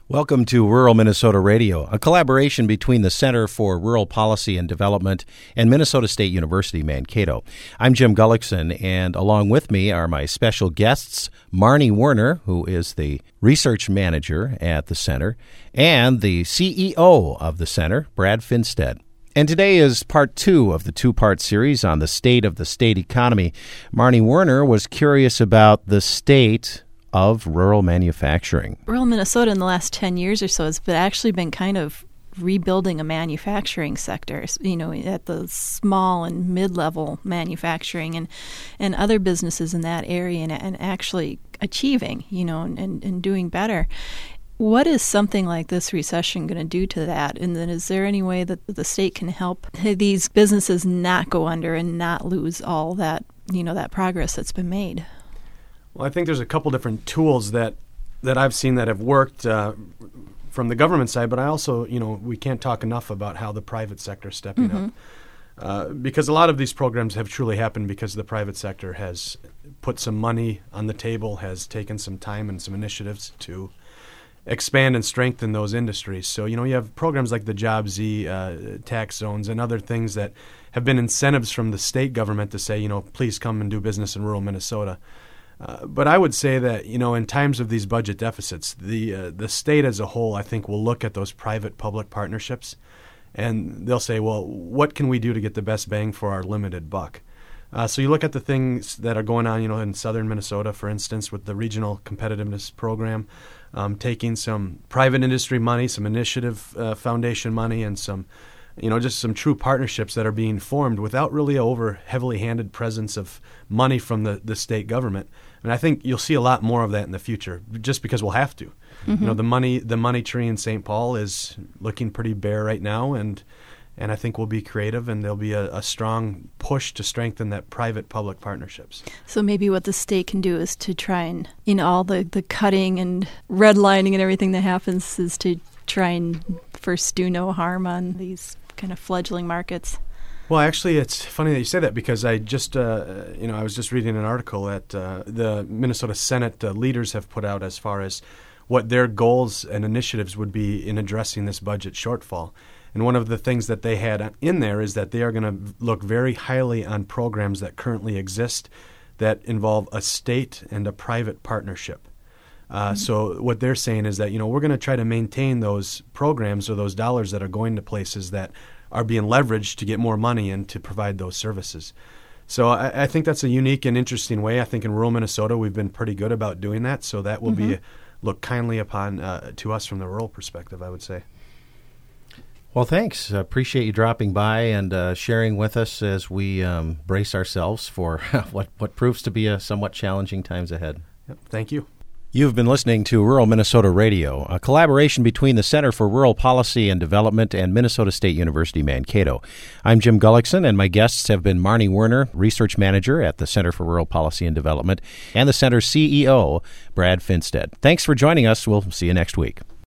Welcome to Rural Minnesota Radio, a collaboration between the Center for Rural Policy and Development and Minnesota State University, Mankato. I'm Jim Gullickson, and along with me are my special guests, Marnie Werner, who is the research manager at the center, and the CEO of the center, Brad Finstead. And today is part 2 of the 2-part series on the state of the state economy. Marnie Werner was curious about the state of rural manufacturing. Rural Minnesota in the last 10 years or so has actually been kind of rebuilding a manufacturing sector, at the small and mid-level manufacturing and other businesses in that area and actually achieving, and doing better. What is something like this recession going to do to that? And then is there any way that the state can help these businesses not go under and not lose all that, that progress that's been made? Well, I think there's a couple different tools that I've seen that have worked from the government side, but I also, we can't talk enough about how the private sector is stepping up. Because a lot of these programs have truly happened because the private sector has put some money on the table, has taken some time and some initiatives to expand and strengthen those industries. So, you have programs like the Job Z tax zones and other things that have been incentives from the state government to say, please come and do business in rural Minnesota. But I would say that, in times of these budget deficits, the state as a whole, I think, will look at those private-public partnerships, and they'll say, well, what can we do to get the best bang for our limited buck? So you look at the things that are going on, in southern Minnesota, for instance, with the Regional Competitiveness Program, taking some private industry money, some initiative foundation money, and some just some true partnerships that are being formed without really a heavily handed presence of money from the state government. And I think you'll see a lot more of that in the future, just because we'll have to. Mm-hmm. The money tree in St. Paul is looking pretty bare right now, and I think we'll be creative, and there'll be a strong push to strengthen that private-public partnerships. So maybe what the state can do is to try and, all the cutting and redlining and everythting that happens is to try and first do no harm on these kind of fledgling markets. Well, actually, it's funny that you say that because I just, I was just reading an article that the Minnesota Senate leaders have put out as far as what their goals and initiatives would be in addressing this budget shortfall. And one of the things that they had in there is that they are going to look very highly on programs that currently exist that involve a state and a private partnership. So what they're saying is that, we're going to try to maintain those programs or those dollars that are going to places that are being leveraged to get more money and to provide those services. So I think that's a unique and interesting way. I think in rural Minnesota we've been pretty good about doing that. So that will be looked kindly upon to us from the rural perspective, I would say. Well, thanks. Appreciate you dropping by and sharing with us as we brace ourselves for what proves to be a somewhat challenging times ahead. Yep, thank you. You've been listening to Rural Minnesota Radio, a collaboration between the Center for Rural Policy and Development and Minnesota State University, Mankato. I'm Jim Gullickson, and my guests have been Marnie Werner, Research Manager at the Center for Rural Policy and Development, and the Center's CEO, Brad Finstead. Thanks for joining us. We'll see you next week.